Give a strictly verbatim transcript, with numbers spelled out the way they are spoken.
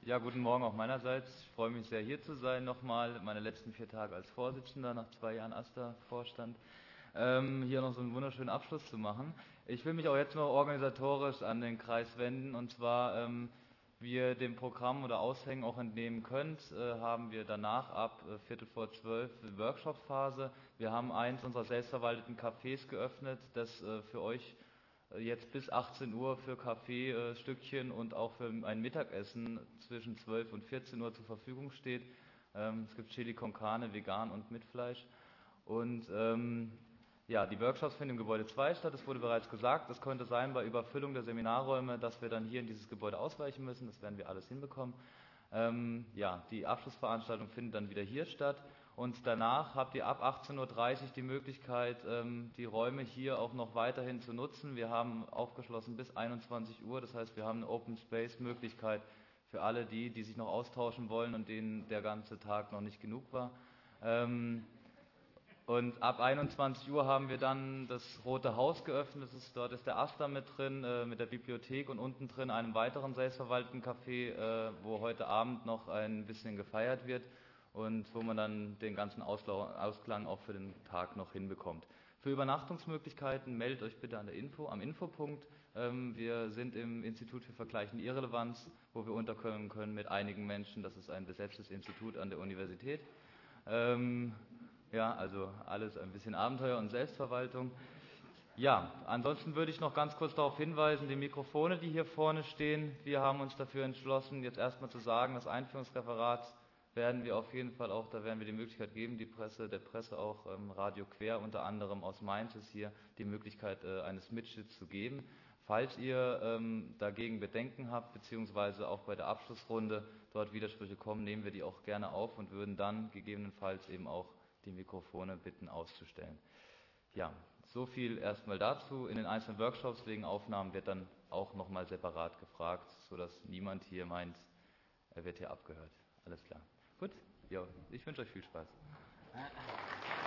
Ja, guten Morgen auch meinerseits. Ich freue mich sehr, hier zu sein nochmal. Meine letzten vier Tage als Vorsitzender nach zwei Jahren AStA-Vorstand. Ähm, hier noch so einen wunderschönen Abschluss zu machen. Ich will mich auch jetzt noch organisatorisch an den Kreis wenden. Und zwar, ähm, wie ihr dem Programm oder Aushängen auch entnehmen könnt, äh, haben wir danach ab äh, Viertel vor zwölf Workshop-Phase. Wir haben eins unserer selbstverwalteten Cafés geöffnet, das äh, für euch jetzt bis achtzehn Uhr für Kaffeestückchen und auch für ein Mittagessen zwischen zwölf und vierzehn Uhr zur Verfügung steht. Ähm, es gibt Chili con Carne, vegan und mit Fleisch. Und ähm, ja, die Workshops finden im Gebäude zwei statt, das wurde bereits gesagt. Es könnte sein, bei Überfüllung der Seminarräume, dass wir dann hier in dieses Gebäude ausweichen müssen. Das werden wir alles hinbekommen. Ähm, ja, die Abschlussveranstaltung findet dann wieder hier statt. Und danach habt ihr ab achtzehn Uhr dreißig die Möglichkeit, ähm, die Räume hier auch noch weiterhin zu nutzen. Wir haben aufgeschlossen bis einundzwanzig Uhr, das heißt, wir haben eine Open Space Möglichkeit für alle die, die sich noch austauschen wollen und denen der ganze Tag noch nicht genug war. Ähm, und ab einundzwanzig Uhr haben wir dann das Rote Haus geöffnet. Das ist, dort ist der AStA mit drin, äh, mit der Bibliothek und unten drin einem weiteren selbstverwalteten Café, äh, wo heute Abend noch ein bisschen gefeiert wird und wo man dann den ganzen Ausklang auch für den Tag noch hinbekommt. Für Übernachtungsmöglichkeiten meldet euch bitte an der Info, am Infopunkt. Ähm, wir sind im Institut für vergleichende Irrelevanz, wo wir unterkommen können mit einigen Menschen. Das ist ein besetztes Institut an der Universität. Ähm, ja, also alles ein bisschen Abenteuer und Selbstverwaltung. Ja, ansonsten würde ich noch ganz kurz darauf hinweisen, die Mikrofone, die hier vorne stehen, wir haben uns dafür entschlossen, jetzt erstmal zu sagen, das Einführungsreferat werden wir auf jeden Fall auch, da werden wir die Möglichkeit geben, die Presse, der Presse auch ähm, Radio Quer, unter anderem aus Mainz ist hier die Möglichkeit äh, eines Mitschnitts zu geben. Falls ihr ähm, dagegen Bedenken habt, beziehungsweise auch bei der Abschlussrunde dort Widersprüche kommen, nehmen wir die auch gerne auf und würden dann gegebenenfalls eben auch die Mikrofone bitten auszustellen. Ja, so viel erstmal dazu. In den einzelnen Workshops wegen Aufnahmen wird dann auch nochmal separat gefragt, sodass niemand hier meint, er wird hier abgehört. Alles klar. Gut, ja, ich wünsche euch viel Spaß.